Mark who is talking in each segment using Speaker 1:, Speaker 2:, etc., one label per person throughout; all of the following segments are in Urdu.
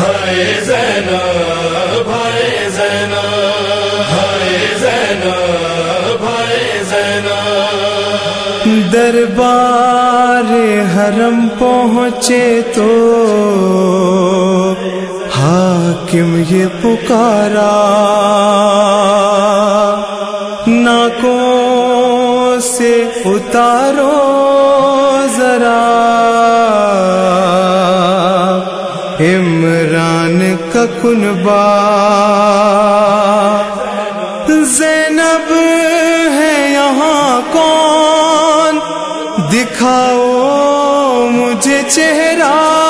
Speaker 1: ہائے زینب ہائے زینب ہائے زینب ہائے زینب۔
Speaker 2: دربار حرم پہنچے تو حاکم یہ پکارا، ناکوں سے اتارو ذرا عمران کا کنبہ، زینب ہے یہاں کون، دکھاؤ مجھے چہرہ۔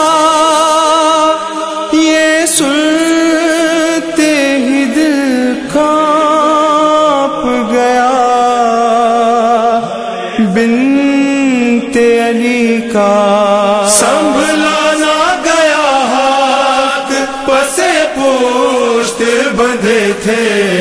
Speaker 2: یہ سنتے ہی دل کانپ گیا، بنت علی کا
Speaker 1: سنبھلا نہ گیا ہاتھ، پسے پشت بندھے تھے،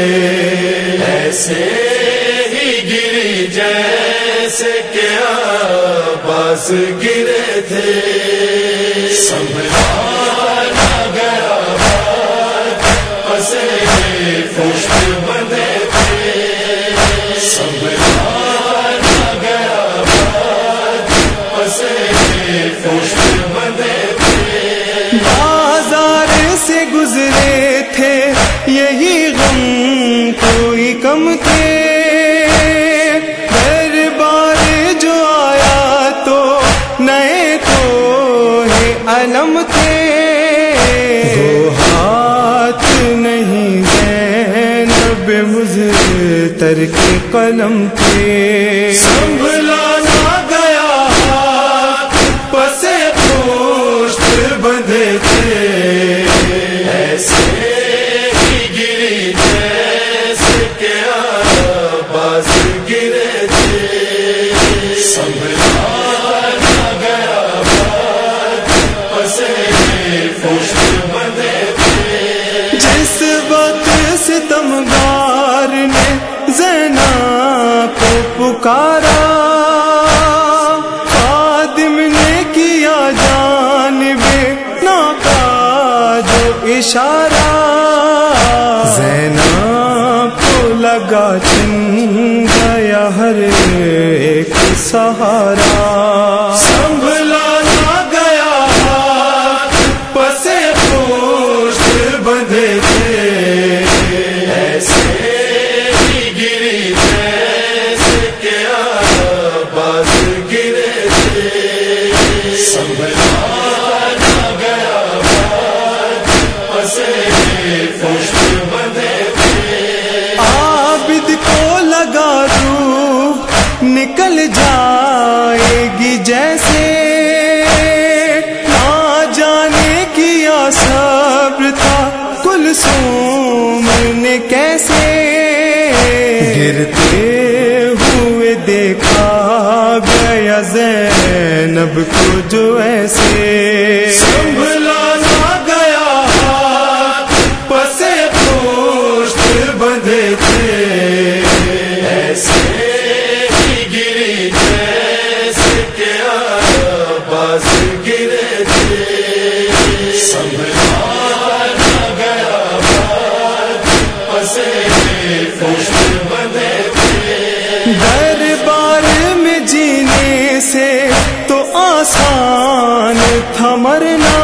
Speaker 1: ایسے ہی گری جیسے کہ عباس گرے تھے۔ سنبھلا نہ گیا ہاتھ، پسے پشت بندھے تھے، سنبھلا نہ گیا ہاتھ، پسے پشت بندھے تھے۔
Speaker 2: بازار سے گزرے تھے یہی غم کوئی کم تھے، دربار جو آیا تو نئے تو ہے علم تھے، دو ہاتھ نہیں زینب مضطر کے قلم تھے۔
Speaker 1: سنبھلا نہ گیا ہاتھ، پسے پشت بندھے تھے، ایسے ہی گری جیسے کہ عباس گرے تھے۔ سنبھلا نہ گیا ہاتھ، پسے پشت بندھے تھے۔
Speaker 2: جس وقت ستمگار نے زینب کو پکارا، خادم نے کیا جانب ناکا جو اشارہ، زینب کو لگا چھن گیا ہر ایک سہارا۔
Speaker 1: سنبھلا نہ گیا ہاتھ، پسے پشت بندھے تھے، ایسے ہی گری جیسے کہ عباس گرے تھے۔ سنبھلا نہ گیا ہاتھ، پسے پشت بندھے تھے۔
Speaker 2: عابد کو لگا روح نکل جائے گی جیسے، نہ جانے کیا صبر تھا کلثوم نے کیسے، گرتے ہوئے دیکھا گیا زینب کو جو ایسے۔
Speaker 1: سنبھلا نہ گیا ہاتھ، پسے پشت بندھے تھے، ایسے ہی گری جیسے کہ عباس گرے تھے۔ سنبھلا نہ گیا ہاتھ، پسے پشت بندھے تھے۔
Speaker 2: دربار میں جینے سے تو آسان تھا مرنا،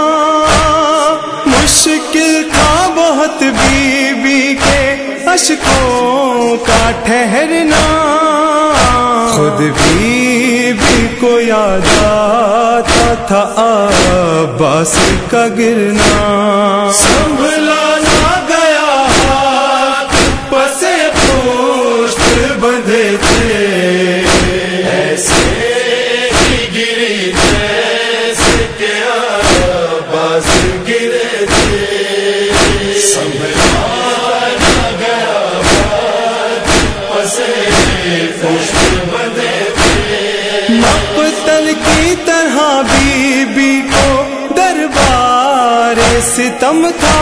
Speaker 2: مشکل تھا بہت بی بی کے اشکوں کا ٹھہرنا، خود بی بی کو یاد آتا تھا عباس کا گرنا۔
Speaker 1: سنبھلا نہ گیا ہاتھ، پسے پشت بندھے تھے، ایسے ہی گری جیسے کہ عباس گرے تھے۔ سنبھلا نہ گیا ہاتھ، پسے پشت بندھے تھے۔
Speaker 2: مقتل کی طرح بی بی کو دربار ستم تھا،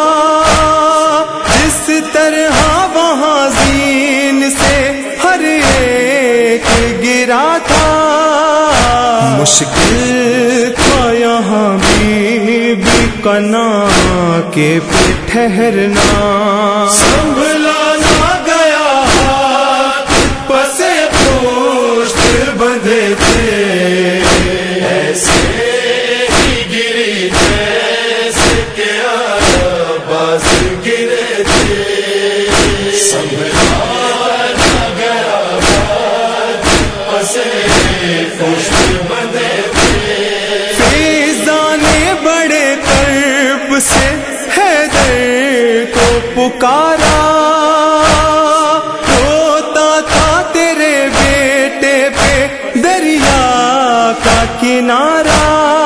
Speaker 2: جس طرح وہاں زین سے ہر ایک گرا تھا، مشکل تھا یہاں بی بی کنا کے پہ ٹھہرنا،
Speaker 1: سنبھلا نہ گیا ہاتھ پسے پشت بندھے تھے، ایسے ہی گری جیسے کہ آباز گرے تھے، سنبھلا نہ گیا ہاتھ پسے پشت بندھے تھے،
Speaker 2: فیضانے بڑے کرب سے حیدر کو پکارا، روتا تھا تیرے بیٹے پہ دریا کا کنارہ،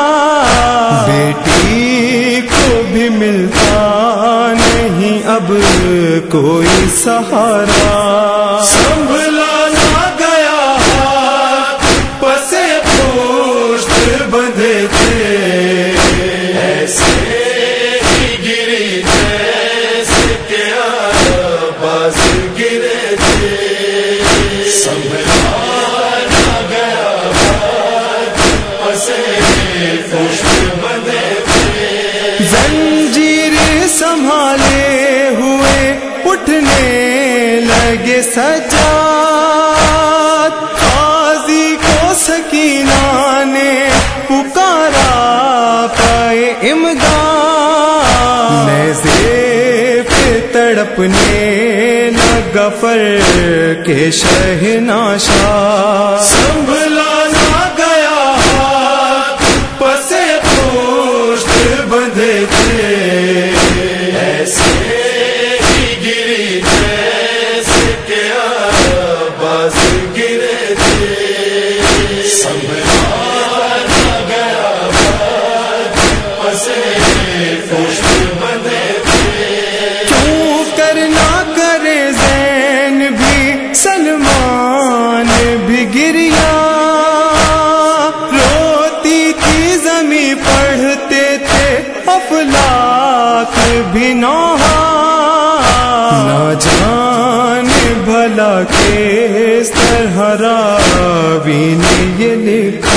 Speaker 2: بیٹی کو بھی ملتا نہیں اب کوئی سہارا،
Speaker 1: سنبھلا نہ گیا ہاتھ پسے پشت بندھے تھے، ایسے ہی گری جیسے کہ آباز گرے تھے، سنبھلا نہ گیا ہاتھ پسے پشت بندھے تھے،
Speaker 2: زنجیر سنبھالے ہوئے اٹھنے لگے سجاد، قاضی کو سکینہ نے پکارا پائے امداد، نیزے پہ تڑپنے لگا فر کے شہنشاہ،
Speaker 1: سنبھلا نہ گیا ہاتھ پسے پشت بندھے تھے، ایسے ہی گری جیسے کہ آباز گرے تھے، سنبھلا نہ گیا ہاتھ پسے پشت بندھے تھے،
Speaker 2: کیوں کرنا کرے زین بھی سلمان بھی گریا، روتی تھی زمیں پڑھتے تھے افلاک بھی نوحہ، نہ جانے بھلا کس طرح راوی نے یہ لکھا،